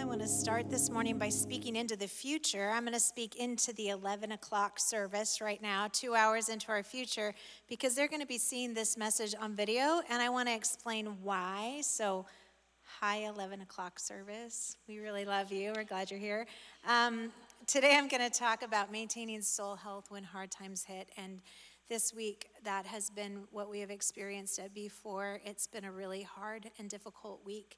I want to start this morning by speaking into the future. I'm going to speak into the 11 o'clock service right now, 2 hours into our future, because they're going to be seeing this message on video, and I want to explain why. So, hi, 11 o'clock service. We really love you. We're glad you're here. Today I'm going to talk about maintaining soul health when hard times hit, and this week that has been what we have experienced at B4. It's been a really hard and difficult week.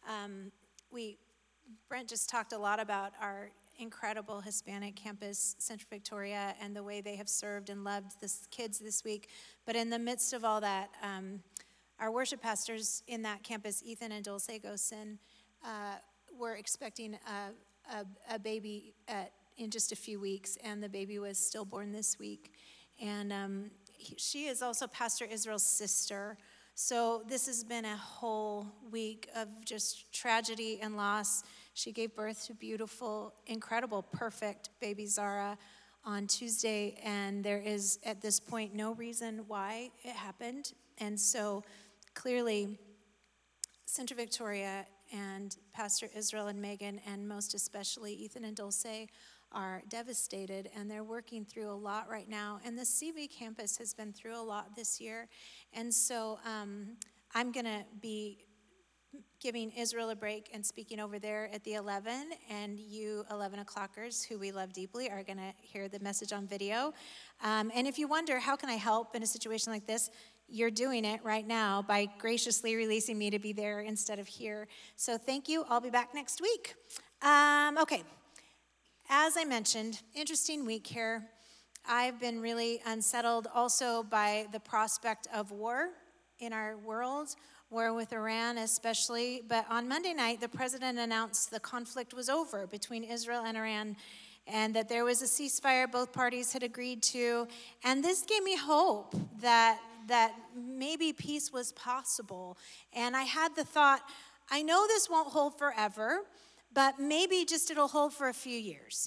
Brent just talked a lot about our incredible Hispanic campus, Central Victoria, and the way they have served and loved the kids this week. But in the midst of all that, our worship pastors in that campus, Ethan and Dulce Gosen, were expecting a baby in just a few weeks, and the baby was stillborn this week. And she is also Pastor Israel's sister. So this has been a whole week of just tragedy and loss. She gave birth to beautiful, incredible, perfect baby Zara on Tuesday, and there is, at this point, no reason why it happened. And so clearly, Central Victoria and Pastor Israel and Megan, and most especially Ethan and Dulce, are devastated, and they're working through a lot right now. And the CV campus has been through a lot this year. And so I'm going to be giving Israel a break and speaking over there at the 11, and you 11 o'clockers, who we love deeply, are going to hear the message on video. And if you wonder, how can I help in a situation like this? You're doing it right now by graciously releasing me to be there instead of here. So thank you. I'll be back next week. Okay. As I mentioned, interesting week here. I've been really unsettled also by the prospect of war in our world, war with Iran especially. But on Monday night, the president announced the conflict was over between Israel and Iran, and that there was a ceasefire both parties had agreed to. And this gave me hope that maybe peace was possible. And I had the thought, I know this won't hold forever, but maybe just it'll hold for a few years.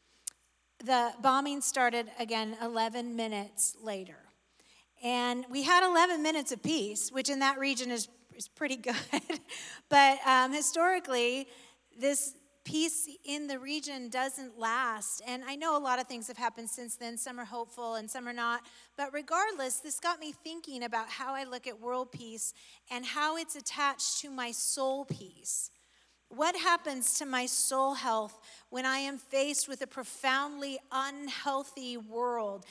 The bombing started again 11 minutes later. And we had 11 minutes of peace, which in that region is pretty good. But historically, this peace in the region doesn't last. And I know a lot of things have happened since then. Some are hopeful and some are not. But regardless, this got me thinking about how I look at world peace and how it's attached to my soul peace. What happens to my soul health when I am faced with a profoundly unhealthy world?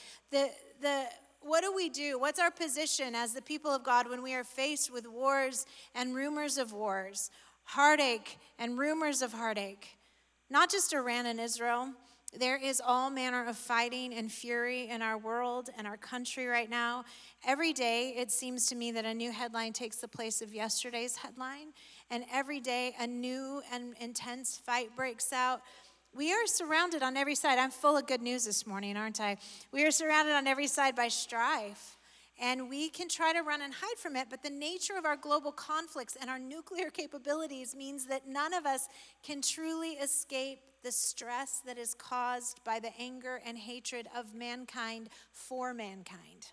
What do we do? What's our position as the people of God when we are faced with wars and rumors of wars, heartache and rumors of heartache? Not just Iran and Israel. There is all manner of fighting and fury in our world and our country right now. Every day, it seems to me that a new headline takes the place of yesterday's headline. And every day, a new and intense fight breaks out. We are surrounded on every side. I'm full of good news this morning, aren't I? We are surrounded on every side by strife. And we can try to run and hide from it, but the nature of our global conflicts and our nuclear capabilities means that none of us can truly escape the stress that is caused by the anger and hatred of mankind for mankind.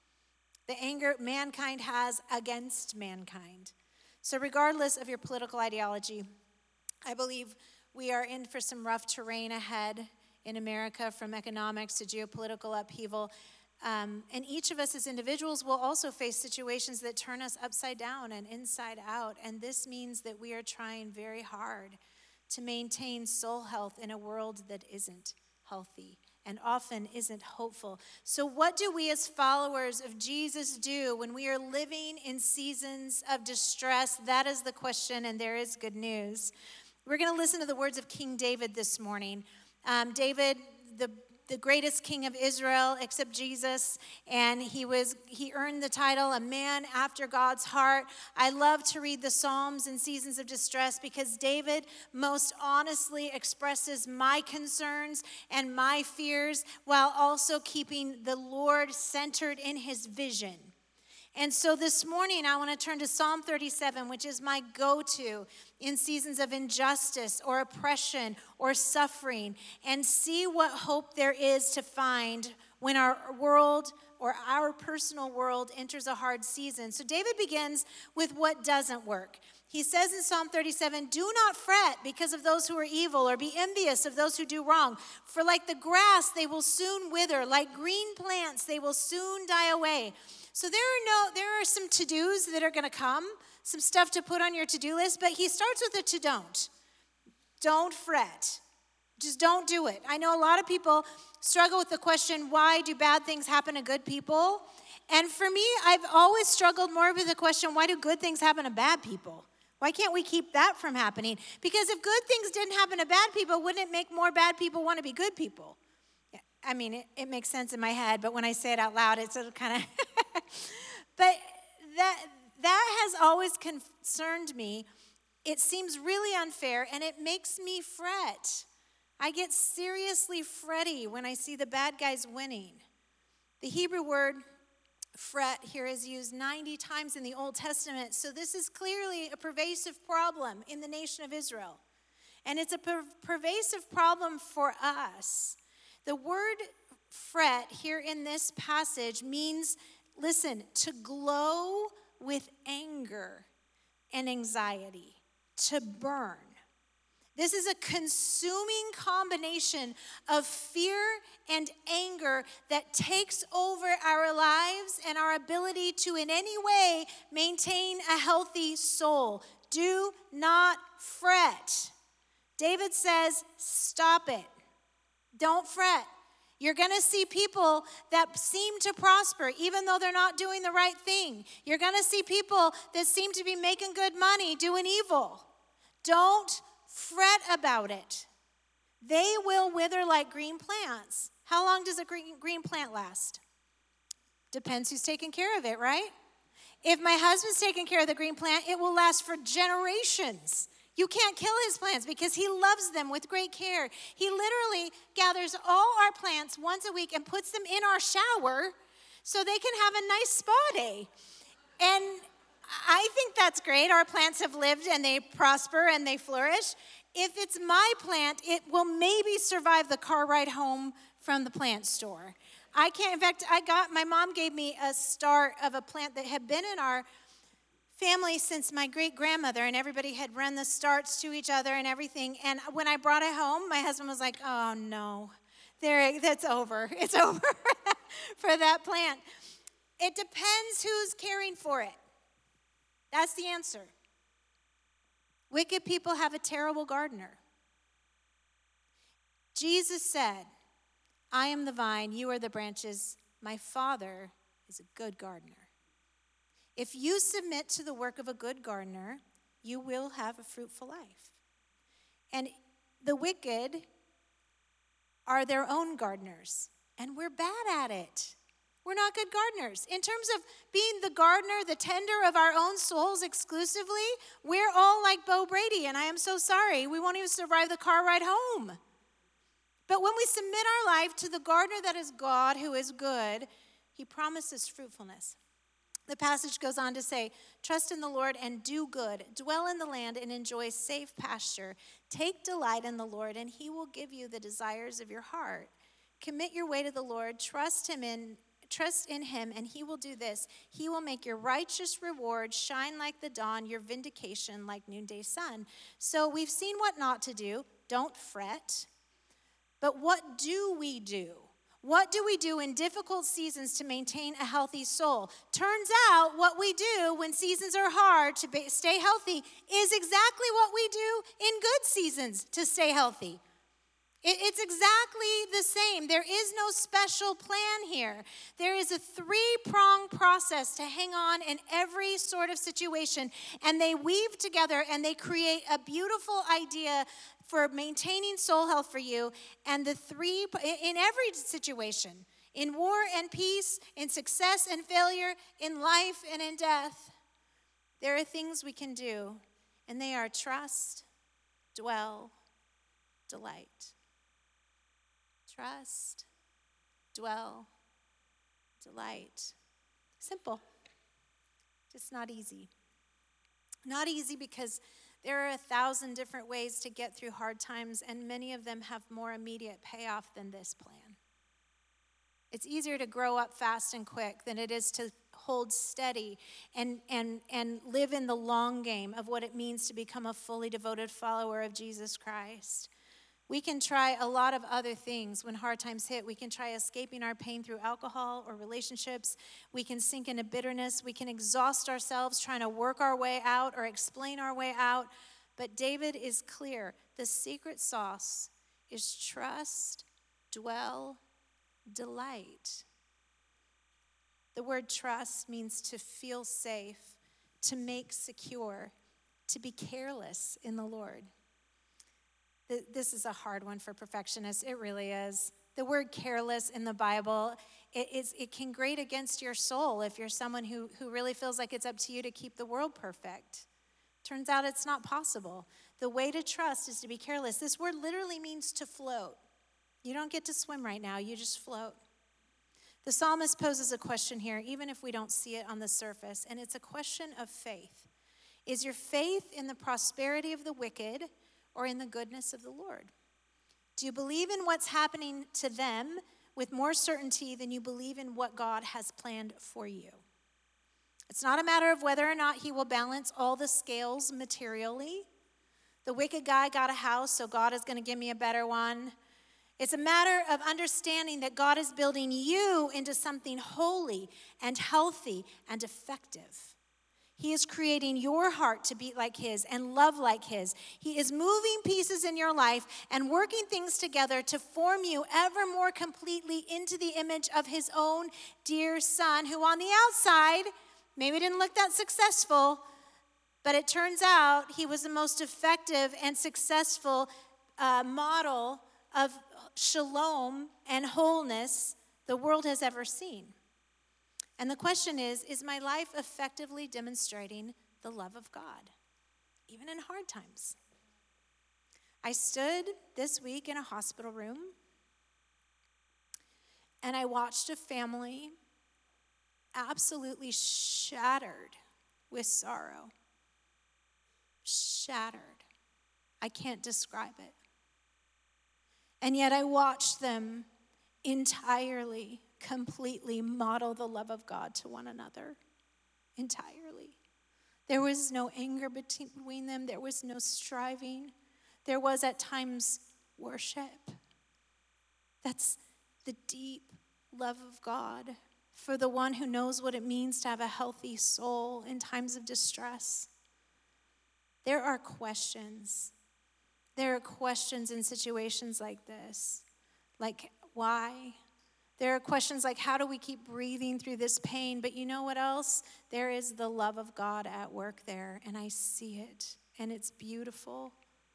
The anger mankind has against mankind. So regardless of your political ideology, I believe we are in for some rough terrain ahead in America, from economics to geopolitical upheaval. And each of us as individuals will also face situations that turn us upside down and inside out. And this means that we are trying very hard to maintain soul health in a world that isn't healthy and often isn't hopeful. So what do we as followers of Jesus do when we are living in seasons of distress? That is the question, and there is good news. We're going to listen to the words of King David this morning. David, the greatest king of Israel except Jesus, and he earned the title a man after God's heart. I love to read the Psalms in seasons of distress because David most honestly expresses my concerns and my fears while also keeping the Lord centered in his vision. And so this morning, I want to turn to Psalm 37, which is my go-to in seasons of injustice or oppression or suffering, and see what hope there is to find when our world or our personal world enters a hard season. So David begins with what doesn't work. He says in Psalm 37, "Do not fret because of those who are evil, or be envious of those who do wrong. For like the grass, they will soon wither. Like green plants, they will soon die away." So there are some to-dos that are going to come, some stuff to put on your to-do list, but he starts with a to-don't. Don't fret. Just don't do it. I know a lot of people struggle with the question, why do bad things happen to good people? And for me, I've always struggled more with the question, why do good things happen to bad people? Why can't we keep that from happening? Because if good things didn't happen to bad people, wouldn't it make more bad people want to be good people? I mean, it makes sense in my head, but when I say it out loud, it's kind of... But that has always concerned me. It seems really unfair, and it makes me fret. I get seriously fretty when I see the bad guys winning. The Hebrew word fret here is used 90 times in the Old Testament, so this is clearly a pervasive problem in the nation of Israel. And it's a pervasive problem for us. The word fret here in this passage means, listen, to glow with anger and anxiety, to burn. This is a consuming combination of fear and anger that takes over our lives and our ability to in any way maintain a healthy soul. Do not fret. David says, stop it. Don't fret. You're going to see people that seem to prosper even though they're not doing the right thing. You're going to see people that seem to be making good money doing evil. Don't fret about it. They will wither like green plants. How long does a green plant last? Depends who's taking care of it, right? If my husband's taking care of the green plant, it will last for generations. You can't kill his plants because he loves them with great care. He literally gathers all our plants once a week and puts them in our shower so they can have a nice spa day. And I think that's great. Our plants have lived and they prosper and they flourish. If it's my plant, it will maybe survive the car ride home from the plant store. I can't, in fact, my mom gave me a start of a plant that had been in our family since my great-grandmother, and everybody had run the starts to each other and everything. And when I brought it home, my husband was like, oh no, that's over. It's over for that plant. It depends who's caring for it. That's the answer. Wicked people have a terrible gardener. Jesus said, I am the vine, you are the branches. My Father is a good gardener. If you submit to the work of a good gardener, you will have a fruitful life. And the wicked are their own gardeners, and we're bad at it. We're not good gardeners. In terms of being the gardener, the tender of our own souls exclusively, we're all like Bo Brady, and I am so sorry. We won't even survive the car ride home. But when we submit our life to the gardener that is God, who is good, he promises fruitfulness. The passage goes on to say, trust in the Lord and do good. Dwell in the land and enjoy safe pasture. Take delight in the Lord, and he will give you the desires of your heart. Commit your way to the Lord. Trust in him, and he will do this. He will make your righteous reward shine like the dawn, your vindication like noonday sun. So we've seen what not to do. Don't fret. But what do we do? What do we do in difficult seasons to maintain a healthy soul? Turns out what we do when seasons are hard to stay healthy is exactly what we do in good seasons to stay healthy. It's exactly the same. There is no special plan here. There is a three-pronged process to hang on in every sort of situation, and they weave together and they create a beautiful idea for maintaining soul health for you. And the three, in every situation, in war and peace, in success and failure, in life and in death, there are things we can do, and they are trust, dwell, delight. Trust, dwell, delight. Simple, just not easy. Not easy because there are 1,000 different ways to get through hard times, and many of them have more immediate payoff than this plan. It's easier to grow up fast and quick than it is to hold steady and live in the long game of what it means to become a fully devoted follower of Jesus Christ. We can try a lot of other things when hard times hit. We can try escaping our pain through alcohol or relationships. We can sink into bitterness. We can exhaust ourselves trying to work our way out or explain our way out. But David is clear. The secret sauce is trust, dwell, delight. The word trust means to feel safe, to make secure, to be careless in the Lord. This is a hard one for perfectionists. It really is. The word careless in the Bible, it can grate against your soul if you're someone who really feels like it's up to you to keep the world perfect. Turns out it's not possible. The way to trust is to be careless. This word literally means to float. You don't get to swim right now, you just float. The psalmist poses a question here, even if we don't see it on the surface, and it's a question of faith. Is your faith in the prosperity of the wicked or in the goodness of the Lord? Do you believe in what's happening to them with more certainty than you believe in what God has planned for you? It's not a matter of whether or not he will balance all the scales materially. The wicked guy got a house, so God is going to give me a better one. It's a matter of understanding that God is building you into something holy and healthy and effective. He is creating your heart to beat like his and love like his. He is moving pieces in your life and working things together to form you ever more completely into the image of his own dear son, who on the outside maybe didn't look that successful, but it turns out he was the most effective and successful model of shalom and wholeness the world has ever seen. And the question is my life effectively demonstrating the love of God, even in hard times? I stood this week in a hospital room, and I watched a family absolutely shattered with sorrow. Shattered. I can't describe it. And yet I watched them entirely, completely model the love of God to one another. Entirely. There was no anger between them. There was no striving. There was at times worship. That's the deep love of God for the one who knows what it means to have a healthy soul in times of distress. There are questions. There are questions in situations like this, like why? There are questions like, how do we keep breathing through this pain? But you know what else? There is the love of God at work there, and I see it, and it's beautiful.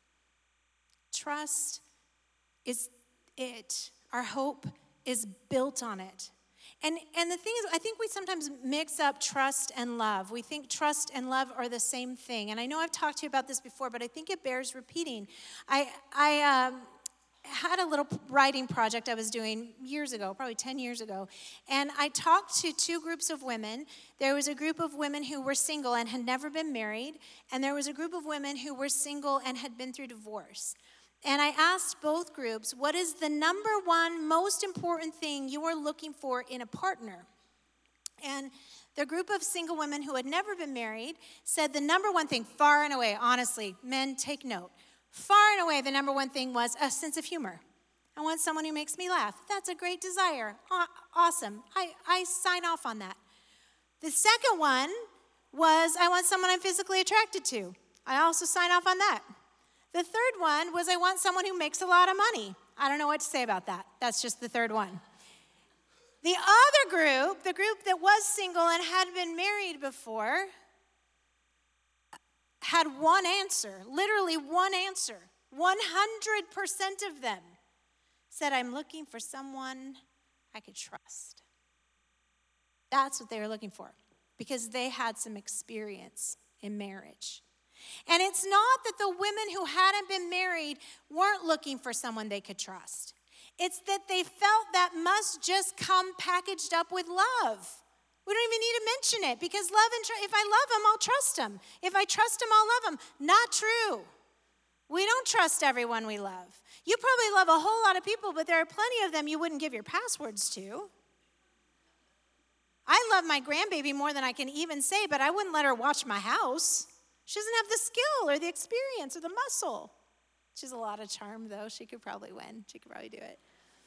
Trust is it. Our hope is built on it. And the thing is, I think we sometimes mix up trust and love. We think trust and love are the same thing. And I know I've talked to you about this before, but I think it bears repeating. I had a little writing project I was doing years ago, probably 10 years ago. And I talked to two groups of women. There was a group of women who were single and had never been married. And there was a group of women who were single and had been through divorce. And I asked both groups, what is the number one most important thing you are looking for in a partner? And the group of single women who had never been married said the number one thing, far and away, honestly, men, take note. Far and away, the number one thing was a sense of humor. I want someone who makes me laugh. That's a great desire. Awesome. I sign off on that. The second one was I want someone I'm physically attracted to. I also sign off on that. The third one was I want someone who makes a lot of money. I don't know what to say about that. That's just the third one. The other group, the group that was single and had been married before, had one answer, literally one answer. 100% of them said, I'm looking for someone I could trust. That's what they were looking for, because they had some experience in marriage. And it's not that the women who hadn't been married weren't looking for someone they could trust. It's that they felt that must just come packaged up with love. We don't even need to mention it, because love and if I love him, I'll trust him. If I trust him, I'll love him. Not true. We don't trust everyone we love. You probably love a whole lot of people, but there are plenty of them you wouldn't give your passwords to. I love my grandbaby more than I can even say, but I wouldn't let her watch my house. She doesn't have the skill or the experience or the muscle. She has a lot of charm, though. She could probably win. She could probably do it.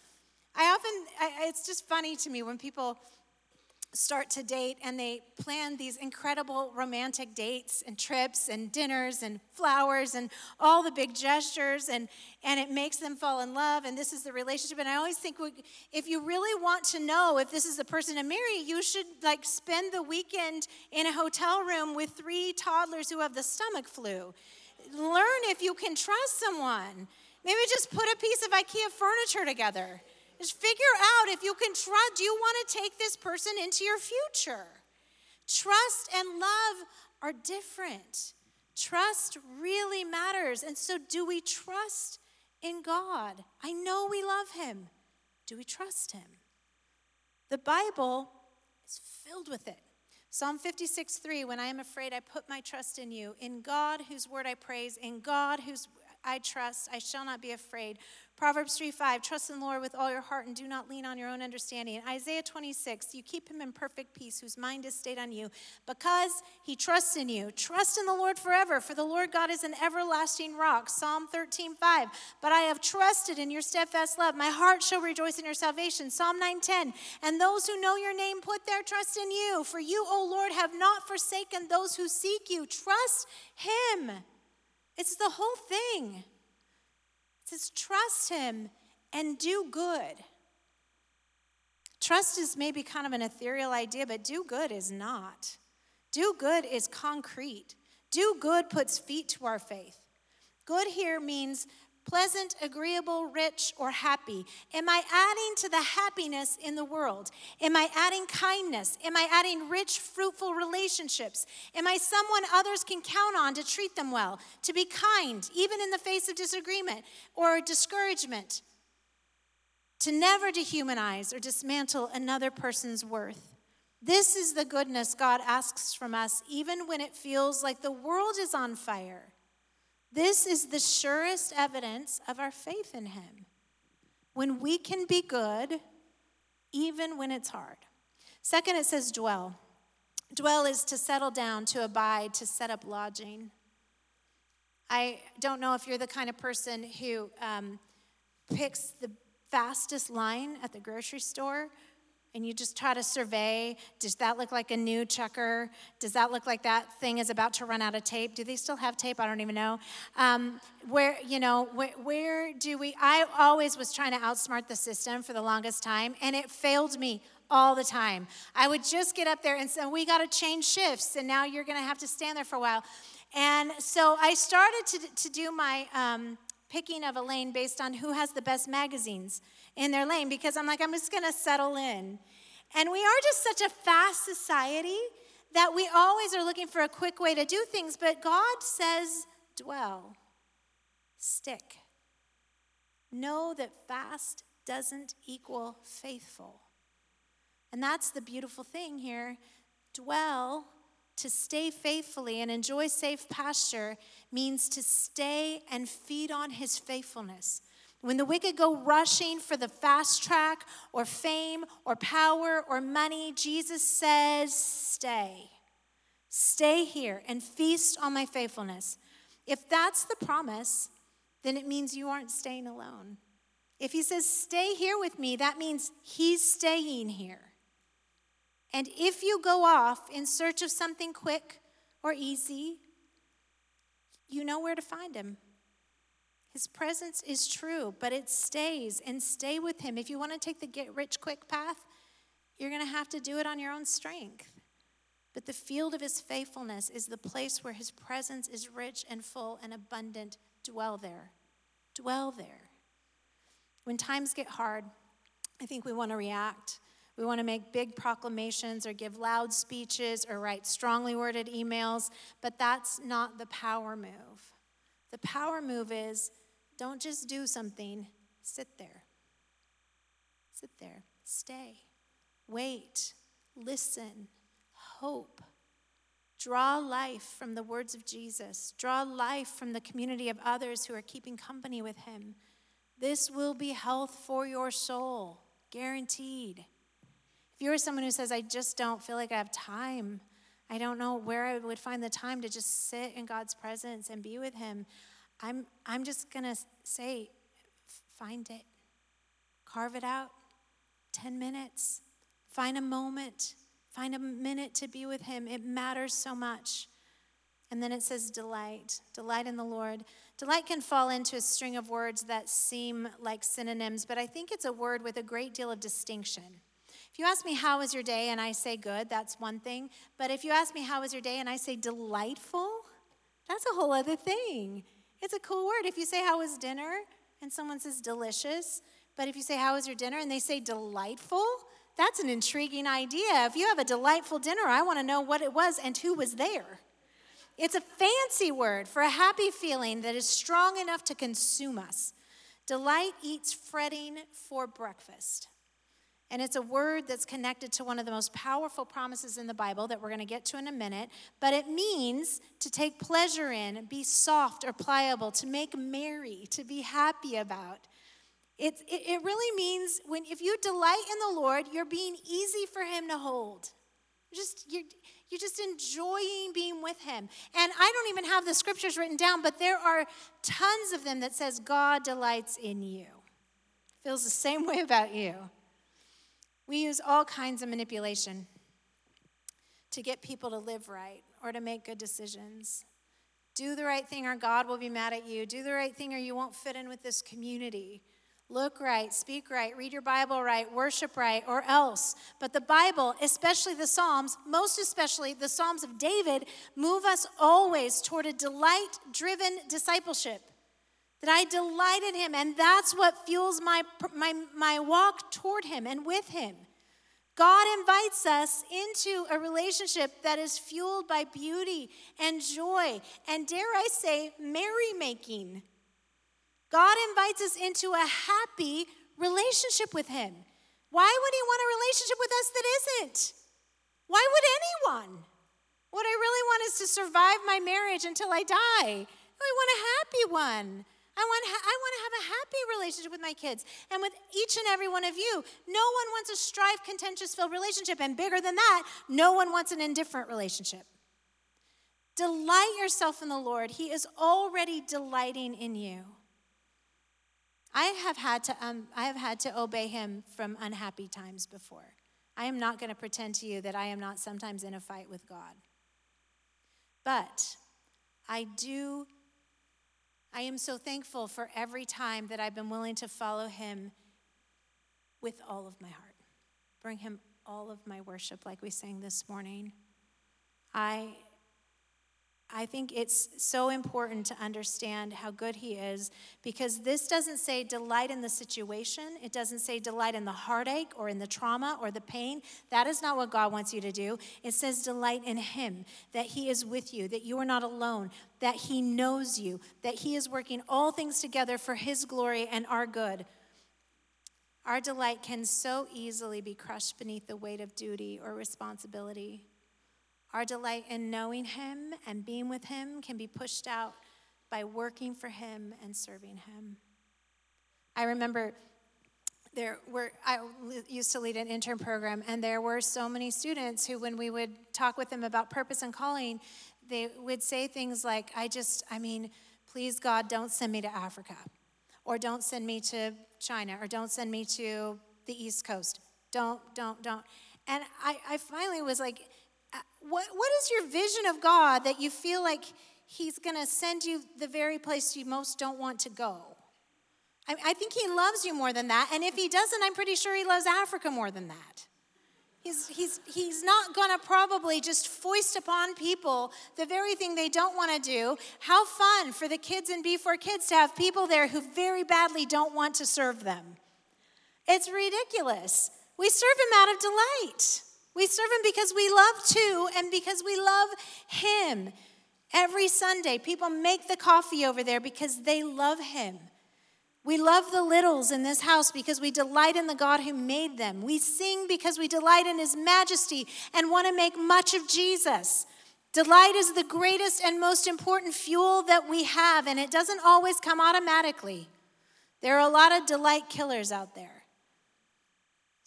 It's just funny to me when people start to date and they plan these incredible romantic dates and trips and dinners and flowers and all the big gestures, and it makes them fall in love, and this is the relationship. And I always think, if you really want to know if this is the person to marry, you should spend the weekend in a hotel room with 3 toddlers who have the stomach flu. Learn if you can trust someone. Maybe just put a piece of IKEA furniture together. Just figure out if you can trust. Do you want to take this person into your future? Trust and love are different. Trust really matters. And so, do we trust in God? I know we love him. Do we trust him? The Bible is filled with it. Psalm 56:3, when I am afraid, I put my trust in you. In God, whose word I praise, in God, whose I trust, I shall not be afraid. Proverbs 3:5, trust in the Lord with all your heart and do not lean on your own understanding. And Isaiah 26, you keep him in perfect peace, whose mind is stayed on you, because he trusts in you. Trust in the Lord forever, for the Lord God is an everlasting rock. Psalm 13:5, but I have trusted in your steadfast love. My heart shall rejoice in your salvation. Psalm 9:10, and those who know your name put their trust in you. For you, O Lord, have not forsaken those who seek you. Trust him. It's the whole thing. It says, trust him and do good. Trust is maybe kind of an ethereal idea, but do good is not. Do good is concrete. Do good puts feet to our faith. Good here means pleasant, agreeable, rich, or happy. Am I adding to the happiness in the world? Am I adding kindness? Am I adding rich, fruitful relationships? Am I someone others can count on to treat them well, to be kind, even in the face of disagreement or discouragement, to never dehumanize or dismantle another person's worth? This is the goodness God asks from us, even when it feels like the world is on fire. This is the surest evidence of our faith in him. When we can be good, even when it's hard. Second, it says dwell. Dwell is to settle down, to abide, to set up lodging. I don't know if you're the kind of person who picks the fastest line at the grocery store, and you just try to survey, does that look like a new checker? Does that look like that thing is about to run out of tape? Do they still have tape? I don't even know. Where do we, I always was trying to outsmart the system for the longest time, and it failed me all the time. I would just get up there and say, we got to change shifts, and now you're going to have to stand there for a while. And so I started to do my picking of a lane based on who has the best magazines in their lane, because I'm just going to settle in. And we are just such a fast society that we always are looking for a quick way to do things, but God says, dwell, stick. Know that fast doesn't equal faithful. And that's the beautiful thing here. Dwell, to stay faithfully and enjoy safe pasture, means to stay and feed on his faithfulness. When the wicked go rushing for the fast track or fame or power or money, Jesus says, stay. Stay here and feast on my faithfulness. If that's the promise, then it means you aren't staying alone. If he says, stay here with me, that means he's staying here. And if you go off in search of something quick or easy, you know where to find him. His presence is true, but it stays, and stay with him. If you want to take the get-rich-quick path, you're going to have to do it on your own strength. But the field of his faithfulness is the place where his presence is rich and full and abundant. Dwell there. Dwell there. When times get hard, I think we want to react. We want to make big proclamations or give loud speeches or write strongly worded emails, but that's not the power move. The power move is, don't just do something, sit there. Sit there, stay, wait, listen, hope. Draw life from the words of Jesus. Draw life from the community of others who are keeping company with him. This will be health for your soul, guaranteed. If you are someone who says, I just don't feel like I have time, I don't know where I would find the time to just sit in God's presence and be with him, I'm just going to say, find it. Carve it out. 10 minutes. Find a moment. Find a minute to be with him. It matters so much. And then it says delight. Delight in the Lord. Delight can fall into a string of words that seem like synonyms, but I think it's a word with a great deal of distinction. If you ask me, how was your day, and I say good, that's one thing. But if you ask me, how was your day, and I say delightful, that's a whole other thing. It's a cool word. If you say, how was dinner, and someone says delicious, but if you say, how was your dinner, and they say delightful, that's an intriguing idea. If you have a delightful dinner, I want to know what it was and who was there. It's a fancy word for a happy feeling that is strong enough to consume us. Delight eats fretting for breakfast. And it's a word that's connected to one of the most powerful promises in the Bible that we're going to get to in a minute. But it means to take pleasure in, be soft or pliable, to make merry, to be happy about. It really means if you delight in the Lord, you're being easy for him to hold. You're just enjoying being with him. And I don't even have the scriptures written down, but there are tons of them that says God delights in you. Feels the same way about you. We use all kinds of manipulation to get people to live right or to make good decisions. Do the right thing or God will be mad at you. Do the right thing or you won't fit in with this community. Look right, speak right, read your Bible right, worship right, or else. But the Bible, especially the Psalms, most especially the Psalms of David, move us always toward a delight-driven discipleship. That I delight in him, and that's what fuels my walk toward him and with him. God invites us into a relationship that is fueled by beauty and joy, and dare I say, merrymaking. God invites us into a happy relationship with him. Why would he want a relationship with us that isn't? Why would anyone? What I really want is to survive my marriage until I die. I want a happy one. I want to have a happy relationship with my kids and with each and every one of you. No one wants a strife, contentious-filled relationship, and bigger than that, no one wants an indifferent relationship. Delight yourself in the Lord. He is already delighting in you. I have had to obey him from unhappy times before. I am not going to pretend to you that I am not sometimes in a fight with God. But I am so thankful for every time that I've been willing to follow him with all of my heart. Bring him all of my worship like we sang this morning. I think it's so important to understand how good he is, because this doesn't say delight in the situation. It doesn't say delight in the heartache or in the trauma or the pain. That is not what God wants you to do. It says delight in him, that he is with you, that you are not alone, that he knows you, that he is working all things together for his glory and our good. Our delight can so easily be crushed beneath the weight of duty or responsibility. Our delight in knowing him and being with him can be pushed out by working for him and serving him. I remember I used to lead an intern program, and there were so many students who, when we would talk with them about purpose and calling, they would say things like, please God, don't send me to Africa, or don't send me to China, or don't send me to the East Coast. Don't. And I finally was like, what is your vision of God that you feel like he's going to send you the very place you most don't want to go? I think he loves you more than that. And if he doesn't, I'm pretty sure he loves Africa more than that. He's not going to probably just foist upon people the very thing they don't want to do. How fun for the kids in B4 Kids to have people there who very badly don't want to serve them. It's ridiculous. We serve him out of delight. We serve him because we love to and because we love him. Every Sunday, people make the coffee over there because they love him. We love the littles in this house because we delight in the God who made them. We sing because we delight in his majesty and want to make much of Jesus. Delight is the greatest and most important fuel that we have, and it doesn't always come automatically. There are a lot of delight killers out there.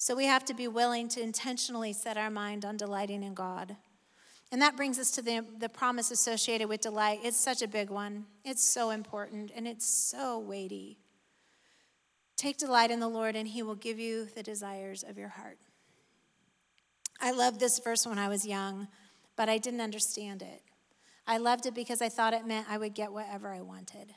So we have to be willing to intentionally set our mind on delighting in God. And that brings us to the promise associated with delight. It's such a big one. It's so important, and it's so weighty. Take delight in the Lord, and he will give you the desires of your heart. I loved this verse when I was young, but I didn't understand it. I loved it because I thought it meant I would get whatever I wanted.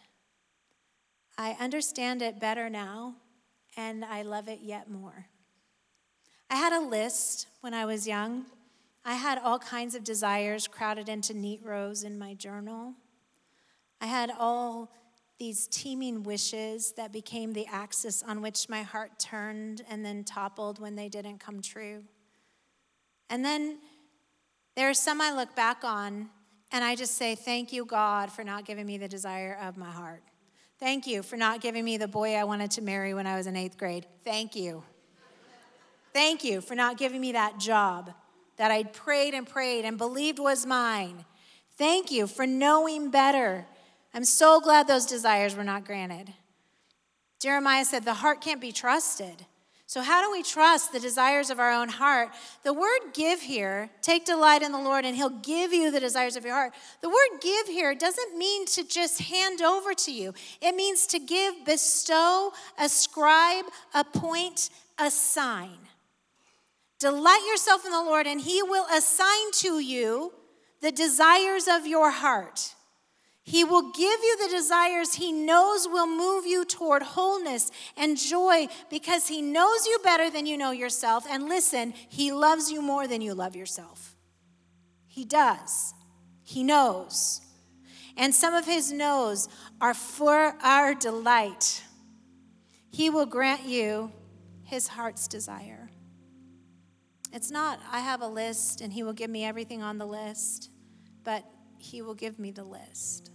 I understand it better now, and I love it yet more. I had a list when I was young. I had all kinds of desires crowded into neat rows in my journal. I had all these teeming wishes that became the axis on which my heart turned and then toppled when they didn't come true. And then there are some I look back on and I just say, thank you, God, for not giving me the desire of my heart. Thank you for not giving me the boy I wanted to marry when I was in 8th grade. Thank you. Thank you for not giving me that job that I prayed and believed was mine. Thank you for knowing better. I'm so glad those desires were not granted. Jeremiah said the heart can't be trusted. So how do we trust the desires of our own heart? The word give here, take delight in the Lord and he'll give you the desires of your heart. The word give here doesn't mean to just hand over to you. It means to give, bestow, ascribe, appoint, assign. Delight yourself in the Lord, and he will assign to you the desires of your heart. He will give you the desires he knows will move you toward wholeness and joy because he knows you better than you know yourself. And listen, he loves you more than you love yourself. He does. He knows. And some of his knows are for our delight. He will grant you his heart's desire. It's not, I have a list and he will give me everything on the list, but he will give me the list.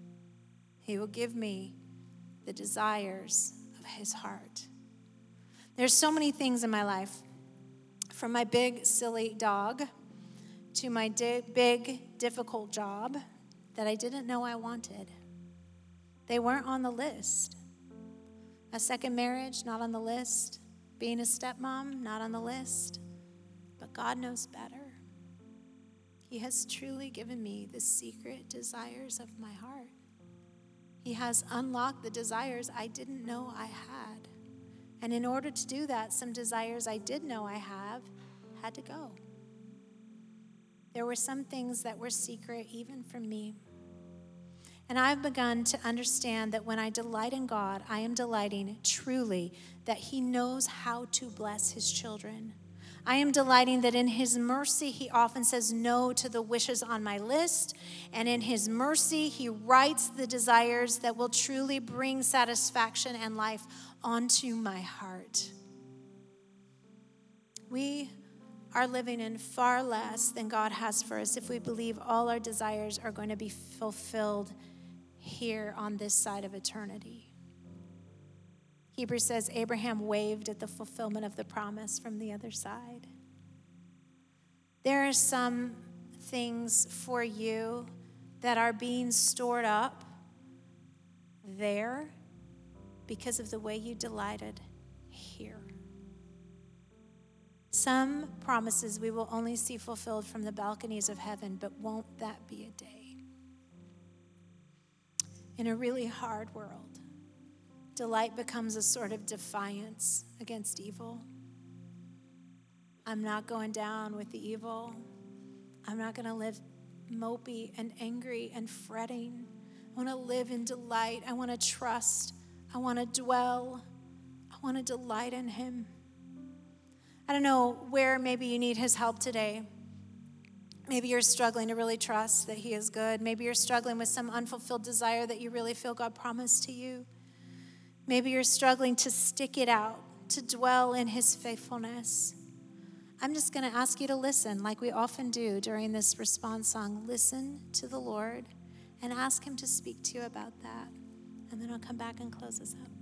He will give me the desires of his heart. There's so many things in my life, from my big, silly dog to my big, difficult job that I didn't know I wanted. They weren't on the list. A second marriage, not on the list. Being a stepmom, not on the list. But God knows better. He has truly given me the secret desires of my heart. He has unlocked the desires I didn't know I had. And in order to do that, some desires I did know I have had to go. There were some things that were secret even from me. And I've begun to understand that when I delight in God, I am delighting truly that he knows how to bless his children. I am delighting that in his mercy, he often says no to the wishes on my list. And in his mercy, he writes the desires that will truly bring satisfaction and life onto my heart. We are living in far less than God has for us if we believe all our desires are going to be fulfilled here on this side of eternity. Hebrews says Abraham waved at the fulfillment of the promise from the other side. There are some things for you that are being stored up there because of the way you delighted here. Some promises we will only see fulfilled from the balconies of heaven, but won't that be a day? In a really hard world, delight becomes a sort of defiance against evil. I'm not going down with the evil. I'm not going to live mopey and angry and fretting. I want to live in delight. I want to trust. I want to dwell. I want to delight in him. I don't know where maybe you need his help today. Maybe you're struggling to really trust that he is good. Maybe you're struggling with some unfulfilled desire that you really feel God promised to you. Maybe you're struggling to stick it out, to dwell in his faithfulness. I'm just going to ask you to listen like we often do during this response song. Listen to the Lord and ask him to speak to you about that. And then I'll come back and close us up.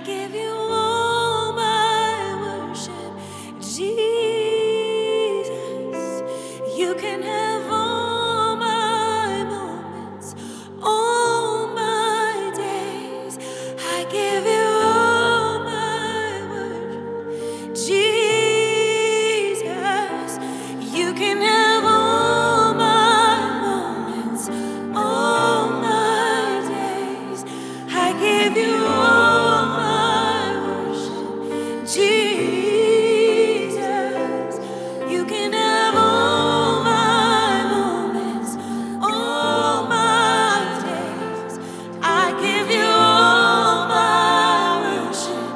give you all my worship, Jesus. You can have all my moments, all my days. I give you all my worship, Jesus. You can have all my moments, all my days. I give you all my worship, Jesus. You can have all my moments, all my days. I give you all my worship,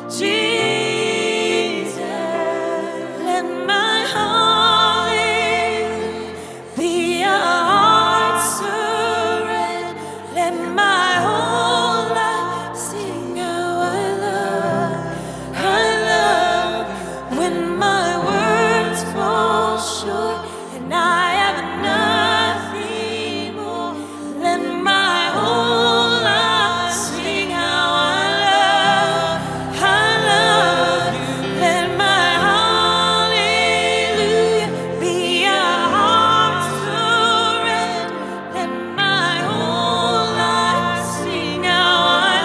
Jesus. Let my hallelujah be a heart surrender. Let my whole life sing how I love when my words fall short and I have nothing more. Let my whole life sing how I love you. Let my hallelujah be a heart surrender. Let my whole life sing how I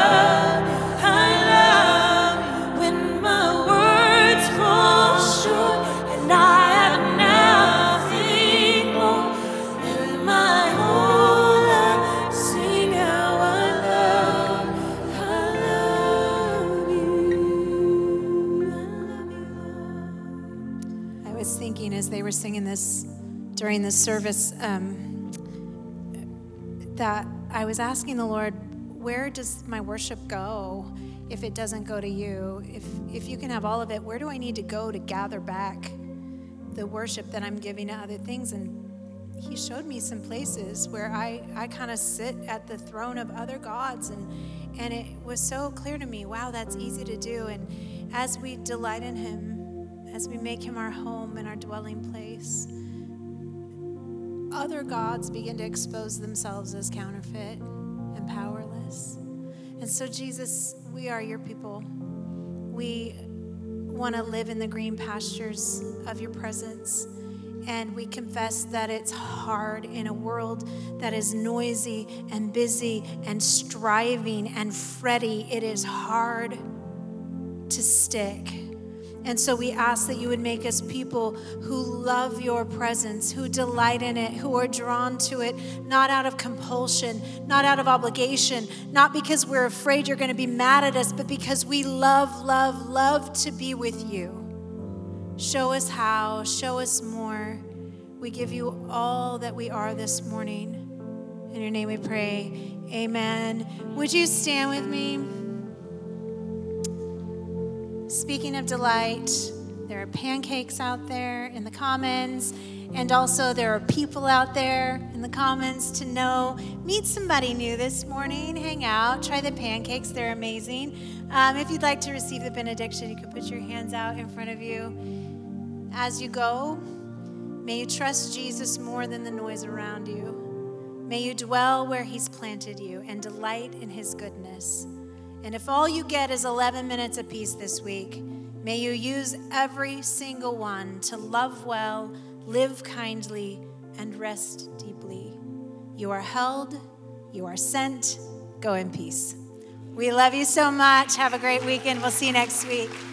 love when my words fall short and I have nothing more. Let my whole life sing how I love you. I was thinking as they were singing this during the service, that I was asking the Lord, where does my worship go if it doesn't go to you? If you can have all of it, where do I need to go to gather back the worship that I'm giving to other things? And he showed me some places where I kind of sit at the throne of other gods, and it was so clear to me, wow, that's easy to do. And as we delight in him, as we make him our home and our dwelling place, other gods begin to expose themselves as counterfeit and powerless. And so, Jesus, we are your people. We want to live in the green pastures of your presence. And we confess that it's hard in a world that is noisy and busy and striving and fretty. It is hard to stick. And so we ask that you would make us people who love your presence, who delight in it, who are drawn to it, not out of compulsion, not out of obligation, not because we're afraid you're going to be mad at us, but because we love to be with you. Show us how, show us more. We give you all that we are this morning. In your name we pray, amen. Would you stand with me? Speaking of delight, there are pancakes out there in the commons, and also there are people out there in the commons to know. Meet somebody new this morning, hang out, try the pancakes, they're amazing. If you'd like to receive the benediction, you can put your hands out in front of you. As you go, may you trust Jesus more than the noise around you. May you dwell where he's planted you and delight in his goodness. And if all you get is 11 minutes apiece this week, may you use every single one to love well, live kindly, and rest deeply. You are held, you are sent. Go in peace. We love you so much. Have a great weekend. We'll see you next week.